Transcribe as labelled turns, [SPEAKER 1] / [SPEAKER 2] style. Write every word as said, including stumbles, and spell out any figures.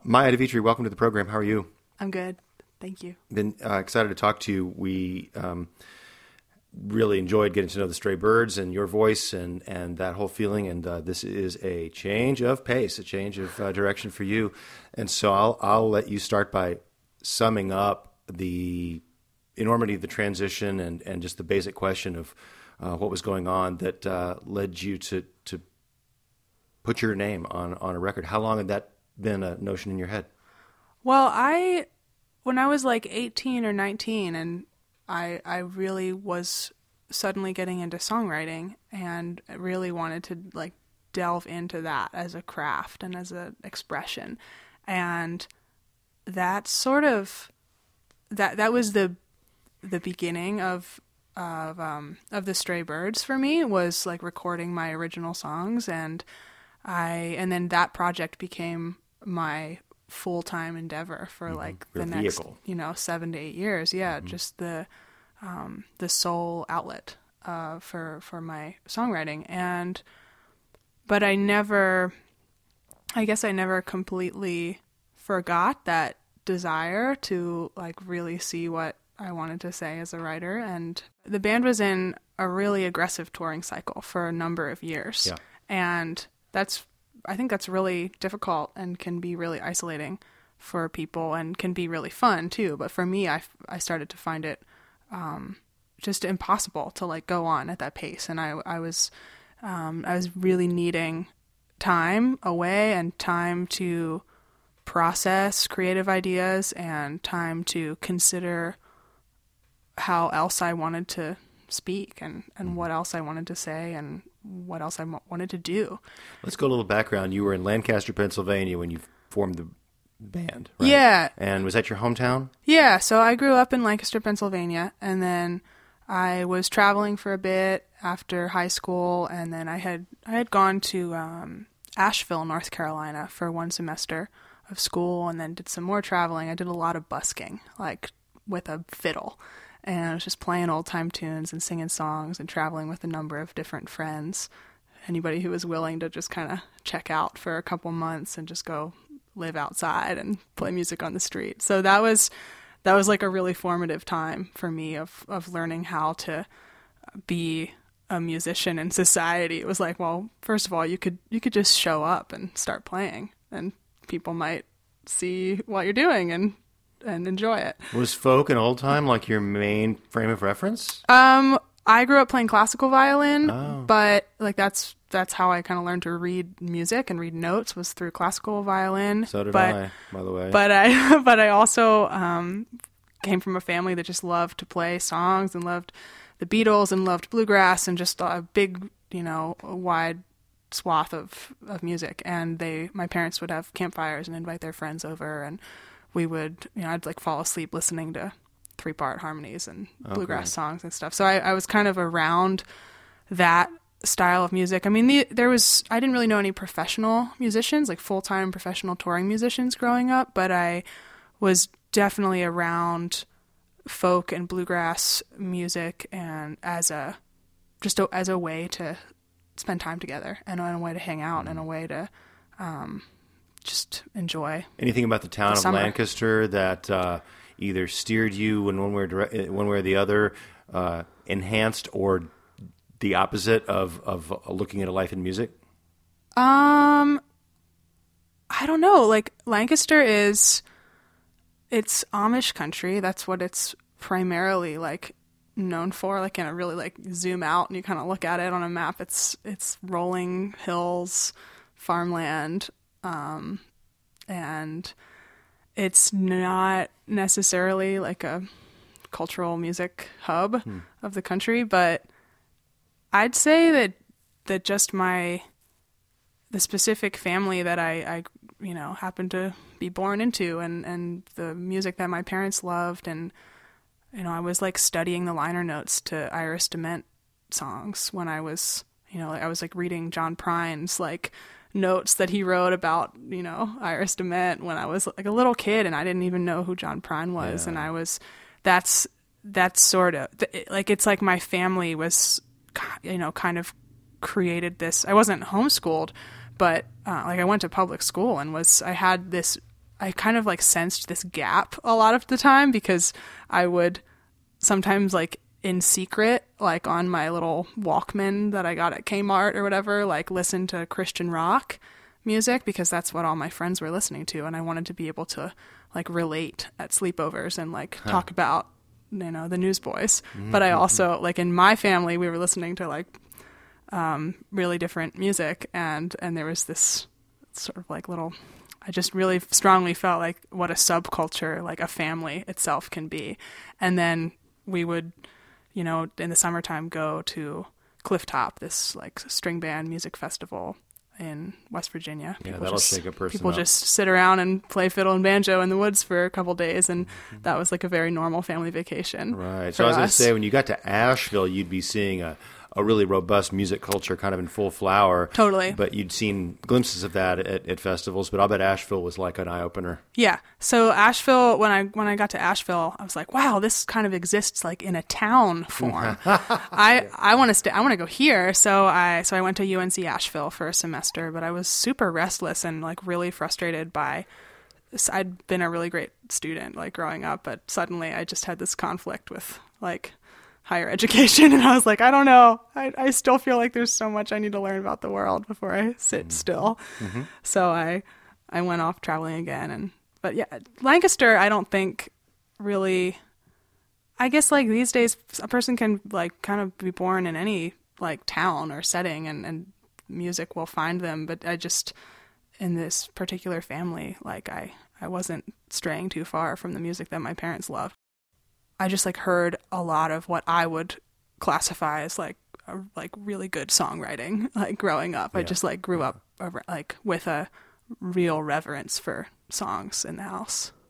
[SPEAKER 1] Maya DeVitri, welcome to the program. How are you?
[SPEAKER 2] I'm good. Thank you.
[SPEAKER 1] Been uh, excited to talk to you. We um, really enjoyed getting to know the Stray Birds and your voice and, and that whole feeling. And uh, this is a change of pace, a change of uh, direction for you. And so I'll I'll let you start by summing up the enormity of the transition and, and just the basic question of uh, what was going on that uh, led you to to put your name on, on a record. How long had that been a notion in your head?
[SPEAKER 2] Well, I, when I was like eighteen or nineteen, and I, I really was suddenly getting into songwriting and really wanted to like delve into that as a craft and as an expression. And that sort of, that, that was the, the beginning of, of, um, of the Stray Birds for me, was like recording my original songs. And I, and then that project became my full-time endeavor for mm-hmm. like
[SPEAKER 1] Your
[SPEAKER 2] the
[SPEAKER 1] vehicle.
[SPEAKER 2] next, you know, seven to eight years. Yeah. Mm-hmm. Just the, um, the sole outlet, uh, for, for my songwriting. And, but I never, I guess I never completely forgot that desire to like really see what I wanted to say as a writer. And the band was in a really aggressive touring cycle for a number of years.
[SPEAKER 1] Yeah.
[SPEAKER 2] And that's, I think that's really difficult and can be really isolating for people and can be really fun too. But for me, I, I started to find it um, just impossible to like go on at that pace. And I, I was, um, I was really needing time away and time to process creative ideas and time to consider how else I wanted to speak and, and what else I wanted to say and what else I m- wanted to do.
[SPEAKER 1] Let's go a little background. You were in Lancaster, Pennsylvania when you formed the band, right?
[SPEAKER 2] Yeah.
[SPEAKER 1] And was that your hometown?
[SPEAKER 2] Yeah. So I grew up in Lancaster, Pennsylvania, and then I was traveling for a bit after high school, and then I had I had gone to um, Asheville, North Carolina for one semester of school, and then did some more traveling. I did a lot of busking, like with a fiddle. And I was just playing old-time tunes and singing songs and traveling with a number of different friends. Anybody who was willing to just kind of check out for a couple months and just go live outside and play music on the street. So that was that was like a really formative time for me of, of learning how to be a musician in society. It was like, well, first of all, you could you could just show up and start playing, and people might see what you're doing and and enjoy it.
[SPEAKER 1] Was folk and old time like your main frame of reference?
[SPEAKER 2] Um, I grew up playing classical violin,
[SPEAKER 1] oh.
[SPEAKER 2] but like that's that's how I kind of learned to read music and read notes, was through classical violin.
[SPEAKER 1] So did
[SPEAKER 2] but,
[SPEAKER 1] I, by the way.
[SPEAKER 2] But I but I also um came from a family that just loved to play songs and loved the Beatles and loved bluegrass and just a big, you know, wide swath of of music. And they my parents would have campfires and invite their friends over, and we would, you know, I'd like fall asleep listening to three-part harmonies and bluegrass okay. songs and stuff. So I, I was kind of around that style of music. I mean, the, there was, I didn't really know any professional musicians, like full-time professional touring musicians growing up, but I was definitely around folk and bluegrass music and as a, just a, as a way to spend time together and a way to hang out and a way to, um, just enjoy.
[SPEAKER 1] Anything about the town
[SPEAKER 2] the
[SPEAKER 1] of
[SPEAKER 2] summer.
[SPEAKER 1] Lancaster that uh, either steered you in one way or, dire- one way or the other, uh, enhanced or the opposite of, of looking at a life in music?
[SPEAKER 2] Um, I don't know. Like Lancaster is, it's Amish country. That's what it's primarily like known for. Like, in a really like zoom out and you kind of look at it on a map. It's it's rolling hills, farmland. Um, and it's not necessarily like a cultural music hub hmm. of the country, but I'd say that, that just my, the specific family that I, I, you know, happened to be born into and, and the music that my parents loved. And, you know, I was like studying the liner notes to Iris DeMent songs when I was, you know, I was like reading John Prine's like notes that he wrote about, you know, Iris DeMent when I was like a little kid, and I didn't even know who John Prine was. Yeah. And I was, that's, that's sort of like, it's like my family was, you know, kind of created this. I wasn't homeschooled, but uh, like I went to public school and was, I had this I kind of like sensed this gap a lot of the time because I would sometimes like in secret, like on my little Walkman that I got at Kmart or whatever, like listen to Christian rock music because that's what all my friends were listening to. And I wanted to be able to like relate at sleepovers and like huh. talk about, you know, the Newsboys. Mm-hmm. But I also, like in my family, we were listening to like um, really different music. And, and there was this sort of like little, I just really strongly felt like what a subculture, like a family itself can be. And then we would, you know, in the summertime go to Clifftop, this like string band music festival in West Virginia.
[SPEAKER 1] Yeah,
[SPEAKER 2] people
[SPEAKER 1] that'll
[SPEAKER 2] just,
[SPEAKER 1] shake a person
[SPEAKER 2] People
[SPEAKER 1] up.
[SPEAKER 2] just sit around and play fiddle and banjo in the woods for a couple days, and mm-hmm. that was like a very normal family vacation.
[SPEAKER 1] Right. So I was going to say, when you got to Asheville, you'd be seeing a, a really robust music culture kind of in full flower.
[SPEAKER 2] Totally.
[SPEAKER 1] But you'd seen glimpses of that at, at festivals, but I'll bet Asheville was like an eye-opener.
[SPEAKER 2] Yeah. So Asheville, when I when I got to Asheville, I was like, wow, this kind of exists like in a town form. I I want to stay. I want to go here. So I so I went to U N C Asheville for a semester, but I was super restless and like really frustrated by. I'd been a really great student like growing up, but suddenly I just had this conflict with like higher education, and I was like, I don't know. I, I still feel like there's so much I need to learn about the world before I sit mm-hmm. still. Mm-hmm. So I I went off traveling again, and but yeah, Lancaster, I don't think really. I guess like these days, a person can like kind of be born in any like town or setting, and and music will find them. But I just in this particular family, like I I wasn't straying too far from the music that my parents loved. I just like heard a lot of what I would classify as like a, like really good songwriting. Like growing up, yeah. I just like grew up like with a real reverence for songs in the house.